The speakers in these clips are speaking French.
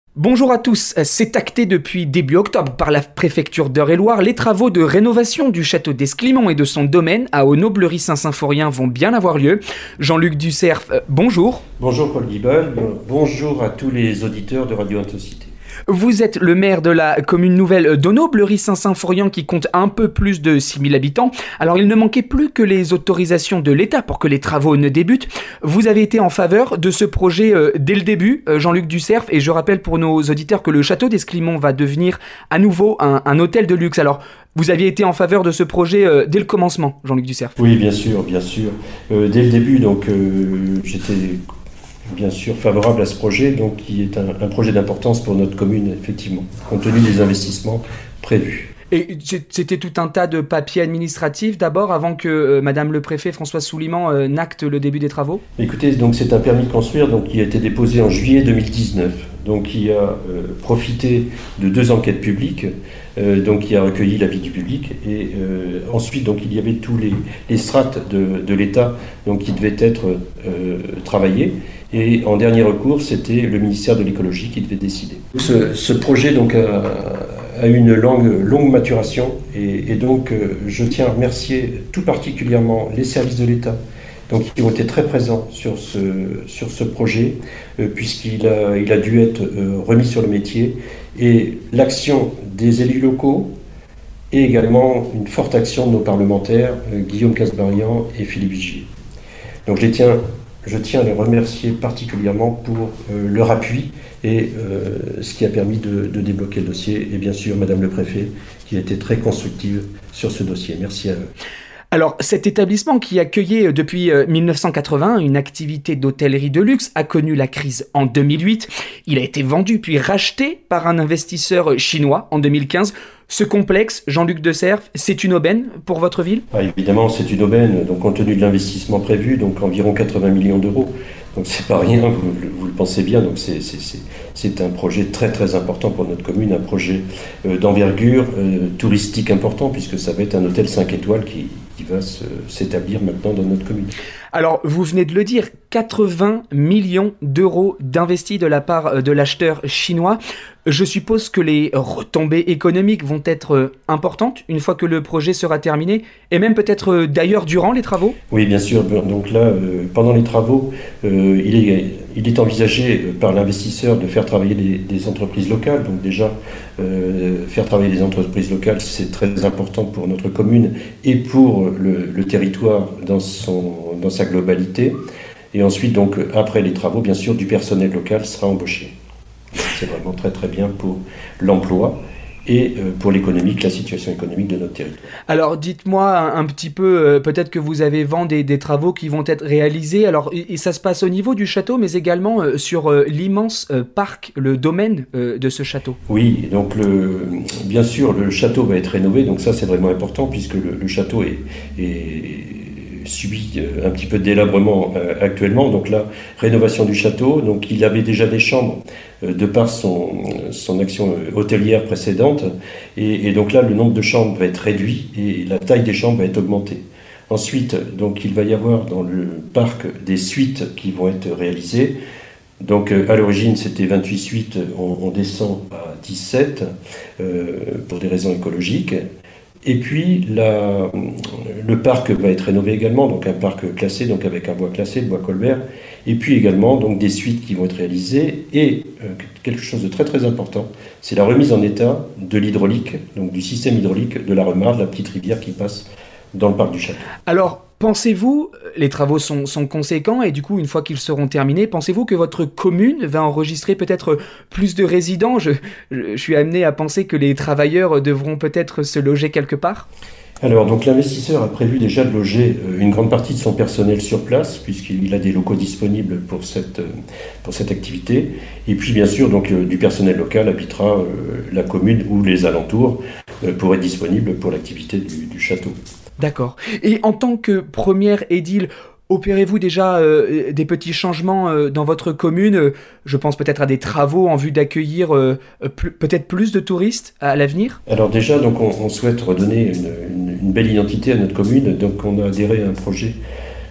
Bonjour à tous, c'est acté depuis début octobre par la préfecture d'Eure-et-Loir. Les travaux de rénovation du château d'Esclimont et de son domaine à Aunau-Bleury-Saint-Symphorien vont bien avoir lieu. Jean-Luc Ducerf, bonjour. Bonjour Paul Guibal, bonjour à tous les auditeurs de Radio Intensité. Vous êtes le maire de la commune nouvelle d'Aunau-Bleury-Saint-Symphorien qui compte un peu plus de 6000 habitants. Alors il ne manquait plus que les autorisations de l'État pour que les travaux ne débutent. Vous avez été en faveur de ce projet dès le début, Jean-Luc Ducerf, et je rappelle pour nos auditeurs que le château d'Esclimont va devenir à nouveau un hôtel de luxe. Alors vous aviez été en faveur de ce projet dès le commencement, Jean-Luc Ducerf. Oui, bien sûr. Dès le début, j'étais bien sûr favorable à ce projet, qui est un projet d'importance pour notre commune, effectivement, compte tenu des investissements prévus. Et c'était tout un tas de papiers administratifs d'abord avant que Madame le préfet Françoise Souliman n'acte le début des travaux. Écoutez, c'est un permis de construire qui a été déposé en juillet 2019, qui a profité de 2 enquêtes publiques, qui a recueilli l'avis du public, et ensuite il y avait tous les strates de l'État qui devaient être travaillés. Et en dernier recours, c'était le ministère de l'écologie qui devait décider. Ce projet a eu une longue maturation et je tiens à remercier tout particulièrement les services de l'État qui ont été très présents sur ce projet puisqu'il a dû être remis sur le métier, et l'action des élus locaux et également une forte action de nos parlementaires Guillaume Kasbarian et Philippe Vigier. Donc je tiens à les remercier particulièrement pour leur appui et ce qui a permis de débloquer le dossier, et bien sûr Madame le Préfet qui a été très constructive sur ce dossier. Merci à eux. Alors, cet établissement qui accueillait depuis 1980 une activité d'hôtellerie de luxe a connu la crise en 2008. Il a été vendu puis racheté par un investisseur chinois en 2015. Ce complexe, Jean-Luc Ducerf, c'est une aubaine pour votre ville ? Évidemment, c'est une aubaine, compte tenu de l'investissement prévu, environ 80 millions d'euros. C'est pas rien, vous le pensez bien, c'est un projet très très important pour notre commune, un projet d'envergure touristique important, puisque ça va être un hôtel 5 étoiles qui va s'établir maintenant dans notre commune. Alors, vous venez de le dire, 80 millions d'euros d'investis de la part de l'acheteur chinois. Je suppose que les retombées économiques vont être importantes une fois que le projet sera terminé, et même peut-être d'ailleurs durant les travaux ? Oui, bien sûr. Pendant les travaux, il est envisagé par l'investisseur de faire travailler des entreprises locales. Faire travailler des entreprises locales, c'est très important pour notre commune et pour le territoire dans sa globalité. Et ensuite, après les travaux, bien sûr, du personnel local sera embauché. C'est vraiment très très bien pour l'emploi et pour la situation économique de notre territoire. Alors dites-moi un petit peu, peut-être que vous avez vent des travaux qui vont être réalisés. Alors et ça se passe au niveau du château, mais également sur l'immense parc, le domaine de ce château. Oui, bien sûr, le château va être rénové, ça c'est vraiment important puisque le château subit un petit peu de délabrement actuellement. Rénovation du château. Il avait déjà des chambres de par son action hôtelière précédente. Et là, le nombre de chambres va être réduit et la taille des chambres va être augmentée. Ensuite, il va y avoir dans le parc des suites qui vont être réalisées. À l'origine, c'était 28 suites, on descend à 17 pour des raisons écologiques. Et puis, le parc va être rénové également, un parc classé, avec un bois classé, le bois Colbert, et puis également des suites qui vont être réalisées, et quelque chose de très très important, c'est la remise en état de l'hydraulique, du système hydraulique de la Remarde, la petite rivière qui passe dans le parc du château. Alors, pensez-vous, les travaux sont conséquents et du coup, une fois qu'ils seront terminés, pensez-vous que votre commune va enregistrer peut-être plus de résidents ? Je suis amené à penser que les travailleurs devront peut-être se loger quelque part ? Alors, l'investisseur a prévu déjà de loger une grande partie de son personnel sur place, puisqu'il a des locaux disponibles pour cette activité. Et puis, bien sûr, du personnel local habitera la commune ou les alentours pour être disponible pour l'activité du château. D'accord. Et en tant que première édile, opérez-vous déjà des petits changements dans votre commune ? Je pense peut-être à des travaux en vue d'accueillir peut-être plus de touristes à l'avenir ? Alors déjà, on souhaite redonner une belle identité à notre commune. On a adhéré à un projet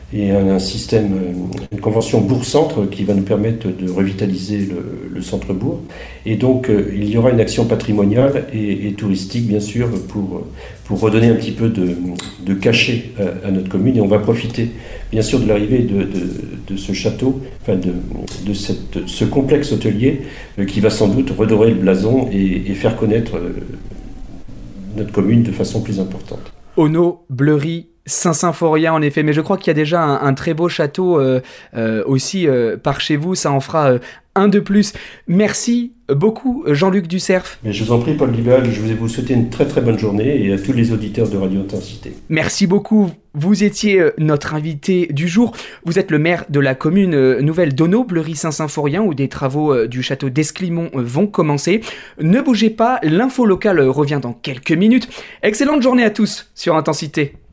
et un système, une convention bourg-centre qui va nous permettre de revitaliser le centre-bourg. Et donc il y aura une action patrimoniale et touristique bien sûr pour redonner un petit peu de cachet à notre commune, et on va profiter bien sûr de l'arrivée de ce château, enfin de ce complexe hôtelier qui va sans doute redorer le blason et faire connaître notre commune de façon plus importante. Auneau, Bleury, Saint-Symphorien en effet, mais je crois qu'il y a déjà un très beau château aussi par chez vous, ça en fera un de plus. Merci beaucoup Jean-Luc Ducerf. Mais je vous en prie Paul Libal, je vais vous souhaiter une très très bonne journée et à tous les auditeurs de Radio Intensité. Merci beaucoup, vous étiez notre invité du jour. Vous êtes le maire de la commune nouvelle d'Auneau, Bleury-Saint-Symphorien, où des travaux du château d'Esclimont vont commencer. Ne bougez pas, l'info locale revient dans quelques minutes. Excellente journée à tous sur Intensité.